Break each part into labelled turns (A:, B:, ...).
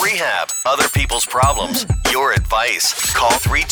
A: Rehab. Other people's problems. Your advice. Call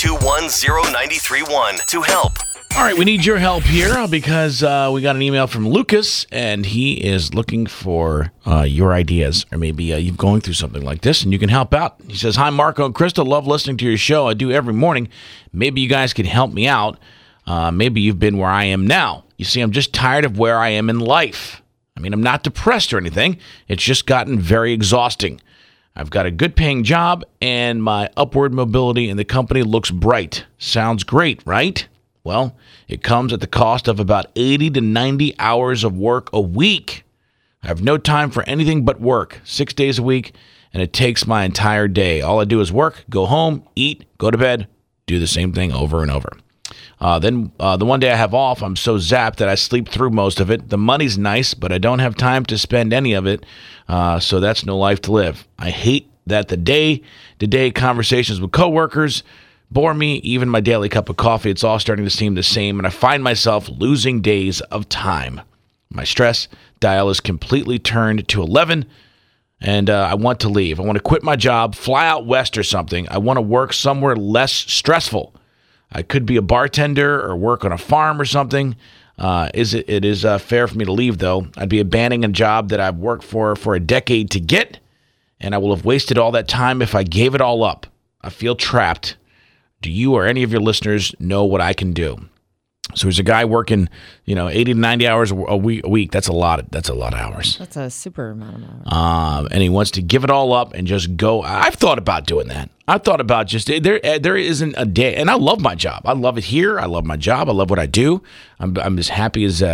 A: 321-0931 to help.
B: All right, we need your help here because we got an email from Lucas, and he is looking for your ideas. Or maybe you're going through something like this, and you can help out. He says, "Hi, Marco and Krista. Love listening to your show. I do every morning. Maybe you guys can help me out. Maybe you've been where I am now. You see, I'm just tired of where I am in life. I mean, I'm not depressed or anything. It's just gotten very exhausting. I've got a good-paying job, and my upward mobility in the company looks bright. Sounds great, right? Well, it comes at the cost of about 80 to 90 hours of work a week. I have no time for anything but work, 6 days a week, and it takes my entire day. All I do is work, go home, eat, go to bed, do the same thing over and over. Then the one day I have off, I'm so zapped that I sleep through most of it. The money's nice, but I don't have time to spend any of it, so that's no life to live. I hate that the day-to-day conversations with coworkers bore me, even my daily cup of coffee. It's all starting to seem the same, and I find myself losing days of time. My stress dial is completely turned to 11, and I want to leave. I want to quit my job, fly out west or something. I want to work somewhere less stressful. I could be a bartender or work on a farm or something. It is fair for me to leave, though. I'd be abandoning a job that I've worked for a decade to get, and I will have wasted all that time if I gave it all up. I feel trapped. Do you or any of your listeners know what I can do? So there's a guy working, 80 to 90 hours a week. That's a lot of hours.
C: That's a super amount of hours.
B: And he wants to give it all up and just go. I've thought about doing that. I've thought about just there isn't a day, and I love my job. I love it here. I love my job. I love what I do. I'm as happy as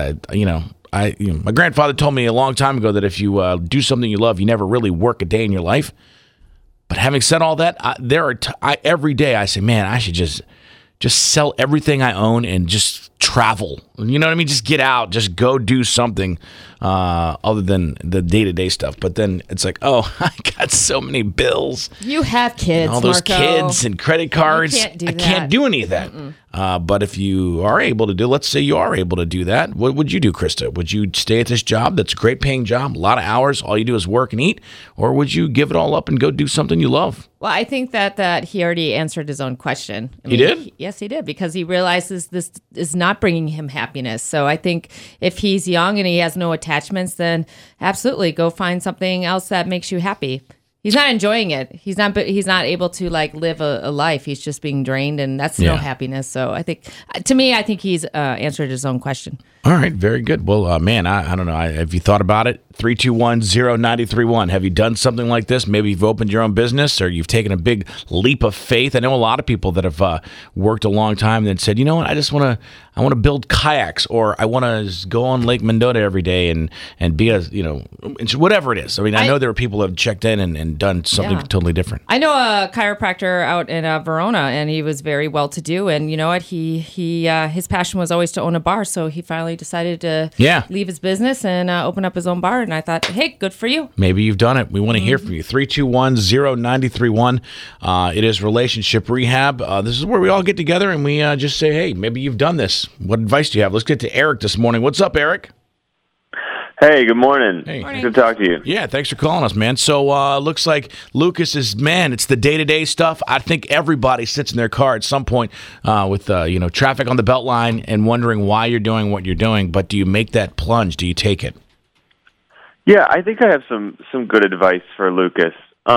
B: my grandfather told me a long time ago that if you do something you love, you never really work a day in your life. But having said all that, every day I say, man, I should just sell everything I own and just travel. You know what I mean? Just get out, just go do something other than the day-to-day stuff. But then it's like, oh, I got so many bills.
C: You have kids,
B: and all those
C: Marco.
B: kids and credit cards.
C: You can't do
B: I
C: that.
B: can't do any of that. But if you are able to do, let's say you are able to do that, what would you do, Krista? Would you stay at this job that's a great paying job, a lot of hours, all you do is work and eat? Or would you give it all up and go do something you love?
C: Well, I think that he already answered his own question.
B: He did?
C: Yes, he did, because he realizes this is not bringing him happiness. So I think if he's young and he has no attachments, then absolutely go find something else that makes you happy. He's not enjoying it. He's not able to live a life. He's just being drained, and that's no happiness. So I think he's answered his own question.
B: All right, very good. Well, man, I don't know. Have you thought about it? 321-0931. Have you done something like this? Maybe you've opened your own business, or you've taken a big leap of faith. I know a lot of people that have worked a long time and said, you know what, I want to build kayaks, or I want to go on Lake Mendota every day and be whatever it is. I mean, I know there are people that have checked in and done something totally different.
C: I know a chiropractor out in Verona, and he was very well-to-do. And you know what? He his passion was always to own a bar, so he finally decided to leave his business and open up his own bar. And I thought, hey, good for you.
B: Maybe you've done it. We want to hear from you. 321-0931. It is Relationship Rehab. This is where we all get together and we just say, hey, maybe you've done this. What advice do you have? Let's get to Eric this morning. What's up, Eric?
D: Hey, good morning.
B: Hey.
C: Morning.
D: Good to talk to you.
B: Yeah, thanks for calling us, man. So looks like Lucas is, it's the day-to-day stuff. I think everybody sits in their car at some point with traffic on the Beltline and wondering why you're doing what you're doing. But do you make that plunge? Do you take it?
D: Yeah, I think I have some good advice for Lucas.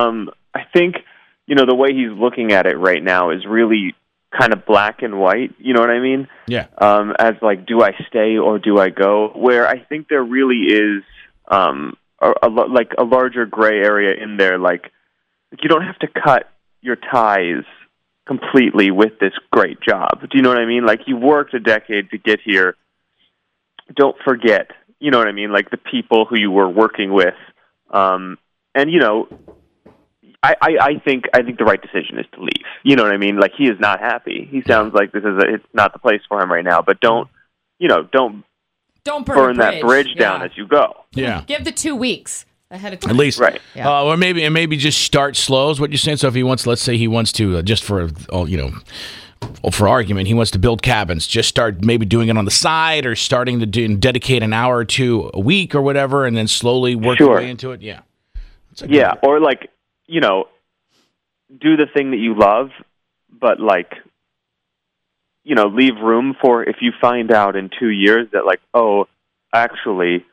D: I think, the way he's looking at it right now is really kind of black and white, you know what I mean?
B: Yeah.
D: As do I stay or do I go? Where I think there really is a larger gray area in there. Like, you don't have to cut your ties completely with this great job. Do you know what I mean? Like, you worked a decade to get here. Don't forget, you know what I mean? Like, the people who you were working with. I think the right decision is to leave. You know what I mean? Like, he is not happy. He sounds like it's not the place for him right now. But don't burn that bridge down as you go.
B: Yeah.
C: Give the 2 weeks ahead of time.
B: At least,
D: right?
C: Yeah.
B: Or maybe just start slow is what you're saying. So if he wants, let's say he wants to just for argument, he wants to build cabins. Just start maybe doing it on the side, or starting to dedicate an hour or two a week or whatever, and then slowly work your way into it. Yeah.
D: Yeah, or do the thing that you love, but like, leave room for if you find out in 2 years that like, oh, actually,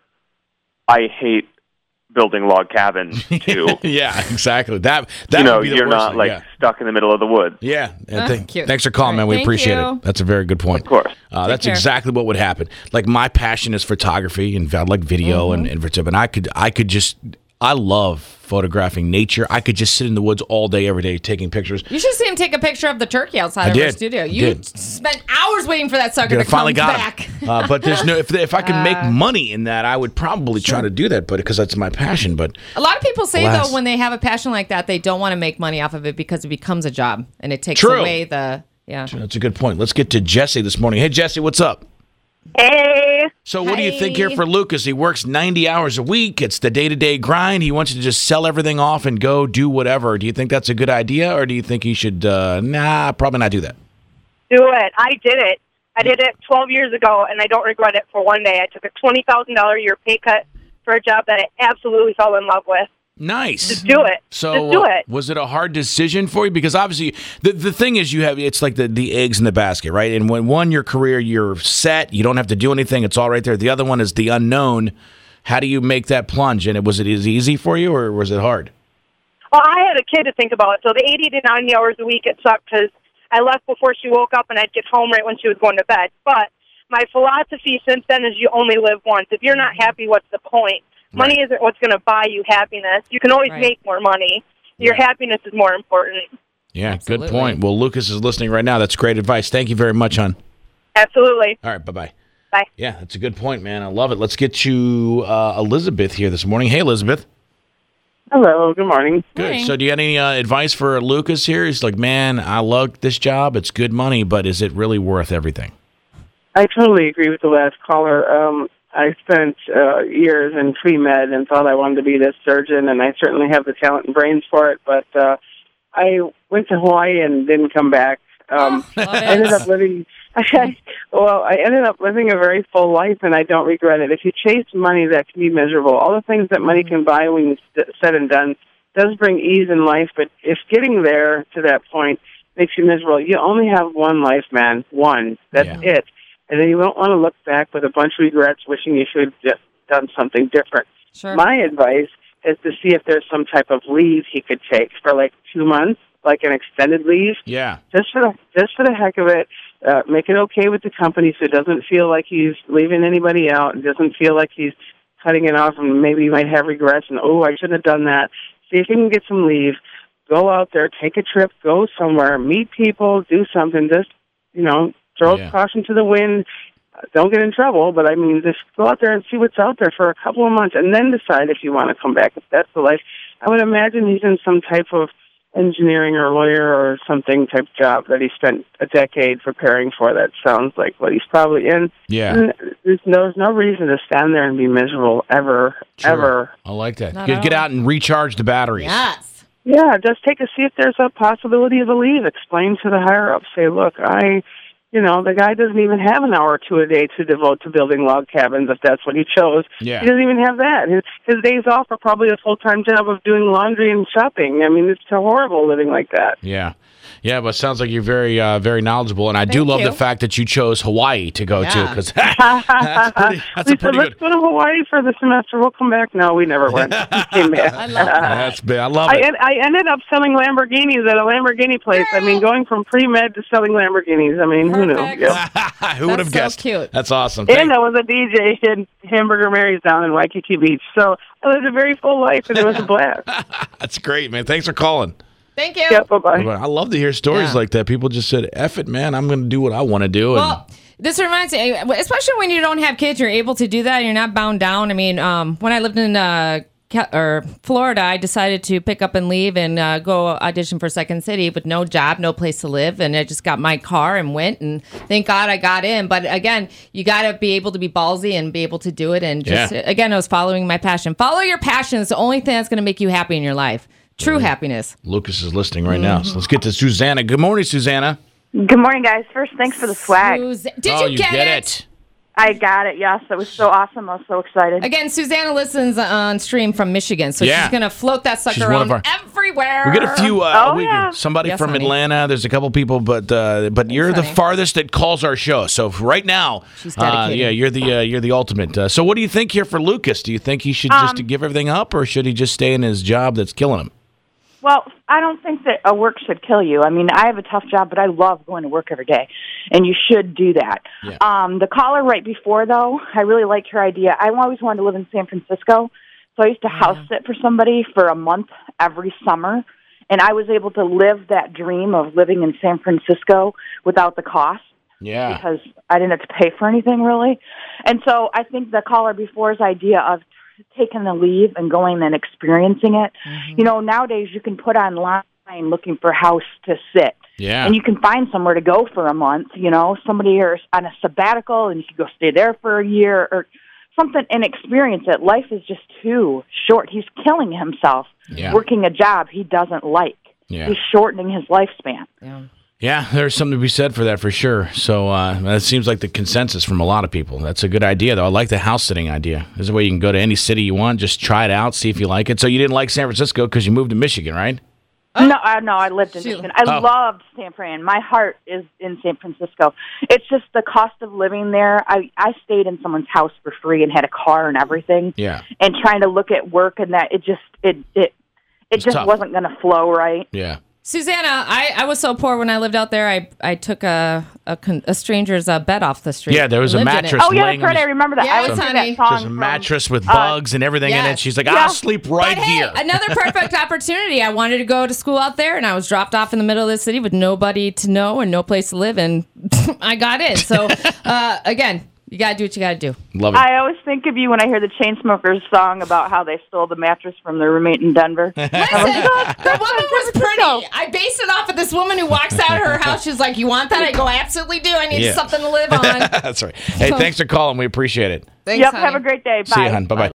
D: I hate building log cabins too.
B: Yeah, exactly. That would be the
D: you're
B: worst
D: not
B: thing,
D: like
B: yeah.
D: stuck in the middle of the woods.
B: Yeah.
C: Cute.
B: Thanks for calling,
C: All
B: man.
C: right,
B: We
C: thank
B: appreciate
C: you.
B: it. That's a very good point.
D: Of course.
B: That's
C: care.
B: exactly what would happen. Like my passion is photography and I like video and I could just I love photographing nature. I could just sit in the woods all day, every day, taking pictures.
C: You should see him take a picture of the turkey outside of our studio. You spent hours waiting for that sucker to
B: finally
C: come
B: got
C: back.
B: him. But there's no if I could make money in that, I would probably try to do that. But because that's my passion. But
C: A lot of people say,
B: Alas.
C: though, when they have a passion like that, they don't want to make money off of it because it becomes a job and it takes
B: True.
C: away the,
B: that's a good point. Let's get to Jesse this morning. Hey, Jesse, what's up?
E: Hey.
B: So what do you think
C: Hi.
B: here for Lucas? He works 90 hours a week. It's the day-to-day grind. He wants to just sell everything off and go do whatever. Do you think that's a good idea, or do you think he should, probably not do that?
E: Do it. I did it. I did it 12 years ago, and I don't regret it for one day. I took a $20,000 a year pay cut for a job that I absolutely fell in love with.
B: Nice.
E: Just do it.
B: So
E: Just do it.
B: was it a hard decision for you? Because obviously the thing is it's like the eggs in the basket, right? And when one, your career, you're set, you don't have to do anything, it's all right there. The other one is the unknown. How do you make that plunge? And was it as easy for you or was it hard?
E: Well, I had a kid to think about. So the 80 to 90 hours a week, it sucked because I left before she woke up and I'd get home right when she was going to bed. But my philosophy since then is you only live once. If you're not happy, what's the point? Money isn't what's going to buy you happiness. You can always make more money. Your happiness is more important.
B: Yeah,
C: Absolutely.
B: good point. Well, Lucas is listening right now. That's great advice. Thank you very much, hon.
E: Absolutely.
B: All right, bye-bye.
E: Bye.
B: Yeah, that's a good point, man. I love it. Let's get you Elizabeth here this morning. Hey, Elizabeth.
F: Hello, good morning.
B: Good.
C: Morning.
B: So do you have any advice for Lucas here? He's like, man, I love this job. It's good money, but is it really worth everything?
F: I totally agree with the last caller. I spent years in pre-med and thought I wanted to be this surgeon, and I certainly have the talent and brains for it, but I went to Hawaii and didn't come back.
C: Love
F: I ended up living I ended up living a very full life, and I don't regret it. If you chase money, that can be miserable. All the things that money can buy when it's said and done does bring ease in life, but if getting there to that point makes you miserable, you only have one life, man. One. That's it. And then you don't want to look back with a bunch of regrets, wishing you should have just done something different.
C: Sure.
F: My advice is to see if there's some type of leave he could take for like 2 months, like an extended leave.
B: Yeah.
F: Just for the heck of it. Make it okay with the company so it doesn't feel like he's leaving anybody out. It doesn't feel like he's cutting it off, and maybe he might have regrets and, I shouldn't have done that. See if you can get some leave. Go out there, take a trip, go somewhere, meet people, do something. Just, throw caution to the wind. Don't get in trouble, but just go out there and see what's out there for a couple of months and then decide if you want to come back, if that's the life. I would imagine he's in some type of engineering or lawyer or something type job that he spent a decade preparing for. That sounds like what he's probably in.
B: Yeah.
F: And there's no reason to stand there and be miserable ever.
B: I like that.
C: Not
B: Get
C: at all.
B: out and recharge the batteries.
C: Yes.
F: Yeah, just see if there's a possibility of a leave. Explain to the higher up. Say, look, the guy doesn't even have an hour or two a day to devote to building log cabins if that's what he chose.
B: Yeah.
F: He doesn't even have that. His days off are probably a full-time job of doing laundry and shopping. It's horrible living like that.
B: Yeah. Yeah, but it sounds like you're very, very knowledgeable, and I do love the fact that you chose Hawaii to go to, because that's
F: We said, let's go to Hawaii for the semester. We'll come back. No, we never went. We came back.
C: I love that.
B: That's big. I love it.
F: I ended up selling Lamborghinis at a Lamborghini place. Going from pre-med to selling Lamborghinis. Who knew?
C: Perfect.
F: Yeah.
B: Who would have
C: That's so
B: guessed?
C: cute.
B: That's awesome.
F: And I was a DJ in Hamburger Mary's down in Waikiki Beach. So I lived a very full life, and it was a blast.
B: That's great, man. Thanks for calling.
C: Thank you.
F: Yeah, bye-bye.
B: I love to hear stories like that. People just said, F it, man. I'm going to do what I want to do.
C: Well, this reminds me, especially when you don't have kids, you're able to do that. You're not bound down. When I lived in Florida, I decided to pick up and leave and go audition for Second City with no job, no place to live. And I just got my car and went. And thank God I got in. But again, you got to be able to be ballsy and be able to do it. And just, again, I was following my passion. Follow your passion. It's the only thing that's going to make you happy in your life. True happiness.
B: Lucas is listening right now. So let's get to Susanna. Good morning, Susanna.
G: Good morning, guys. First, thanks for the swag.
C: Did you get it?
G: I got it, yes. That was so awesome. I was so excited.
C: Again, Susanna listens on stream from Michigan, so she's going to float that sucker
B: She's one
C: around
B: of our-
C: every everywhere.
B: We get a few.
G: yeah.
B: Somebody
C: Yes,
B: from
C: honey.
B: Atlanta. There's a couple people, but you're the
C: honey.
B: farthest that calls our show. So for right now,
C: She's dedicated.
B: you're the ultimate. So what do you think here for Lucas? Do you think he should just give everything up, or should he just stay in his job that's killing him?
G: Well, I don't think that a work should kill you. I mean, I have a tough job, but I love going to work every day, and you should do that.
B: Yeah.
G: The caller right before, though, I really liked her idea. I always wanted to live in San Francisco, so I used to house sit for somebody for a month every summer, and I was able to live that dream of living in San Francisco without the cost.
B: Yeah.
G: Because I didn't have to pay for anything, really. And so I think the caller before's idea of taking the leave and going and experiencing it. You know, nowadays you can put online looking for a house to sit.
B: Yeah.
G: And you can find somewhere to go for a month, you know, somebody is on a sabbatical and you can go stay there for a year or something and experience it. Life is just too short. He's killing himself working a job he doesn't like.
B: Yeah.
G: He's shortening his lifespan.
C: Yeah.
B: Yeah, there's something to be said for that for sure. So that seems like the consensus from a lot of people. That's a good idea, though. I like the house sitting idea. There's a way you can go to any city you want, just try it out, see if you like it. So you didn't like San Francisco because you moved to Michigan, right?
G: No, I lived in Michigan. I loved San Fran. My heart is in San Francisco. It's just the cost of living there. I stayed in someone's house for free and had a car and everything.
B: Yeah.
G: And trying to look at work and that, it just just
B: tough.
G: wasn't going to flow right.
B: Yeah.
C: Susanna, I was so poor when I lived out there. I took a stranger's bed off the street.
B: Yeah, there was a
C: Lived in it.
B: mattress.
G: Oh, yeah,
B: laying
G: that's right.
B: on
G: I remember that. I
C: Yes,
G: was hear
C: honey.
G: that song
B: Just a
G: from,
B: mattress with bugs and everything in it.
C: yes.
B: She's like,
G: Yeah.
B: I'll sleep right
C: But hey,
B: here.
C: another perfect opportunity. I wanted to go to school out there, and I was dropped off in the middle of the city with nobody to know and no place to live, and I got in. So, again, you got to do what you got to do.
B: Love it.
G: I always think of you when I hear the Chainsmokers song about how they stole the mattress from their roommate in Denver.
C: Listen, the woman was pretty. I based it off of this woman who walks out of her house. She's like, you want that? I go, absolutely do. I need something to live on.
B: That's right. Hey, thanks for calling. We appreciate it.
C: Thanks,
G: Yep,
C: honey.
G: have a great day. Bye.
B: See you, hon. Bye-bye.